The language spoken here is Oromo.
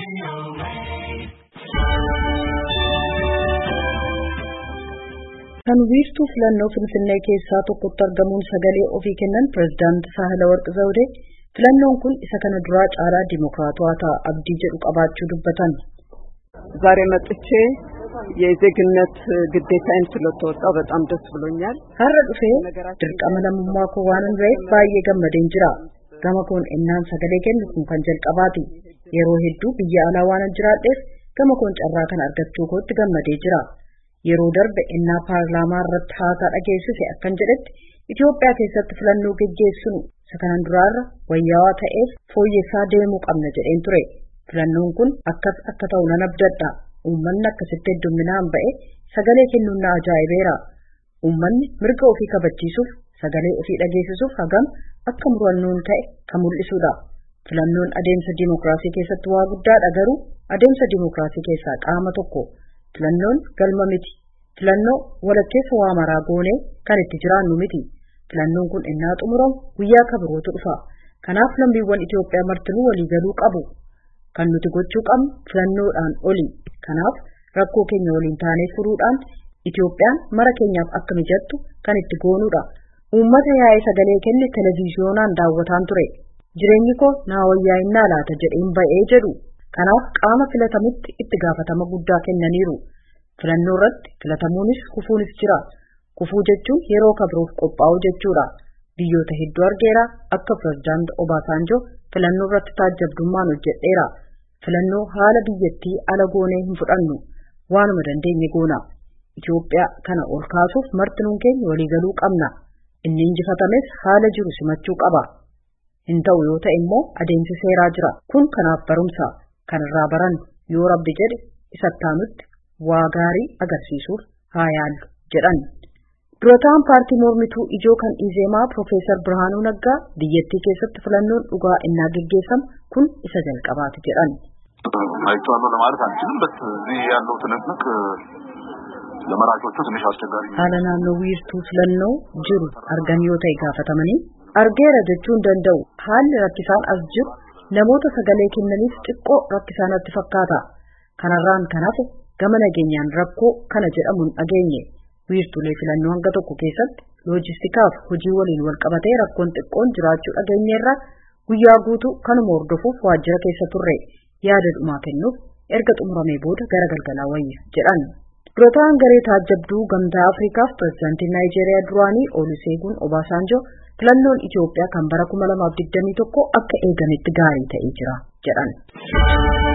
Kan wiirtuu filannoo Finfinnee keessaa tokkotti argamuun sagalee ofii kennan pirezidaantii Saahilawarq Zawudee filannoon kun isa kana duraa caalaa ዲሞክራቷታ abdii jedhu qabaachuu dubbatan. ዛሬ መጥቼ የዜግነት ግዴታዬን ስለተወጣው በጣም ደስ ብሎኛል. har'a dhufee dirqama lammummaa koo waan ta'eef baay'ee gammadeen jira. gama koon ennaan sagalee kennu kun kan jalqabaati. yeroo hedduu biyya alaa waan jiraadheef gama koon carraa kan argachuu kootti gammadee jira. yeroo darbe ennaa paarlaamaa irratti haasaa dhageessise akkan jedhetti Itoophiyaa keessatti filannoo geggeessinu sakanan duraarra wayyaawaa ta'eef fooyyessaa deemuu qabna jedheen ture. filannoon kun akkas akka ta'u nan abdadha. uummanni akkasitti hedduminaan ba'e sagalee kennuun na ajaa'ibeera. uummanni mirga ofii kabachiisuuf sagalee ofii dhageessisuuf hagam akka murannoon ta'e kan mul'isudha. filannoon adeemsa diimokiraasii keessatti waa guddaadha. garuu adeemsa diimokiraasii keessaa qaama tokko. filannoon galma miti. filannoo walakkeessa waa maraa goonee kan itti jiraannu miti. filannoon kun innaa xumuramu guyyaa kabirootu dhufa. kanaaf lammiiwwan Itoophiyaa martinuu walii galuu qabu. kan nuti gochuu qabnu filannoodhaan oli. kanaaf rakkoo keenya waliin taanee furuudhaan Itoophiyaan mara keenyaaf akka mijattu kan itti goonudha. uummata yaa'ee sagalee kenne televiziyoonaan daawwataan ture. jireenyi koo naa wayyaa'inaa laata jedheen ba'ee jedhu. kanaaf qaama filatamutti itti gaafatama guddaa kennaniiru. filannoo irratti filatamuunis kufuunis jira. kufuu jechuun yeroo kabiroof qophaa'uu jechuudha. biyyoota hedduu argeera. akka pirezidaantii Obaasanjoo filannoo irratti taajjabdummaan hojjedheera. filannoo haala biyyattii ala goonee hin fudhannu. waanuma dandeenye goona. Itoophiyaa kana ol kaasuuf martinuun keenya waliigaluu qabna. inni injifatames haala jiru simachuu qaba. hin ta'u yoo ta'e immoo adeemsi seeraa jira. kun kanaaf barumsa. kanarraa barannu yoo rabbi jedhe isattaanutti waa gaarii agarsiisuuf haa yaallu jedhan. durataan paartii mormituu ijoo kan Izeemaa Profeesar Birhaanuu Naggaa biyyattii keessatti filannoon dhugaa innaa geggeessamu kun isa jalqabaati jedhan. አይቷለሁ ለማለት አንችልም በዚህ ያለው ትንቅንቅ ለመራጮቹ ትንሽ አስቸጋሪ ነው። haala naannoo wiirtuu filannoo jiru argan yoo ta'e gaafatamanii argeera jechuun danda'u. haalli rakkisaan as jiru namoota sagalee kennaniif xiqqoo rakkisaanatti fakkaata. kanarraan kan hafe gama nageenyaan rakkoo kana jedhamuun dhageenye. wiirtuulee filannoo hanga tokko keessatti loojistikaaf hojii waliin wal qabatee rakkoon xiqqoon jiraachuu dhageenyeerra guyyaa guutuu kanuma hordofuuf waajjira keessa turre. yaada dhumaa kennuuf erga xumuramee booda gara galgalaa wayya jedhan. durataan garee taajjabduu gamtaa Afriikaaf pirezidaantii Naayijeeriyaa duraanii Olusegun Obasanjoo filannoon Itoophiyaa kan bara 2021 akka eegametti gaarii ta'ee jira jedhan.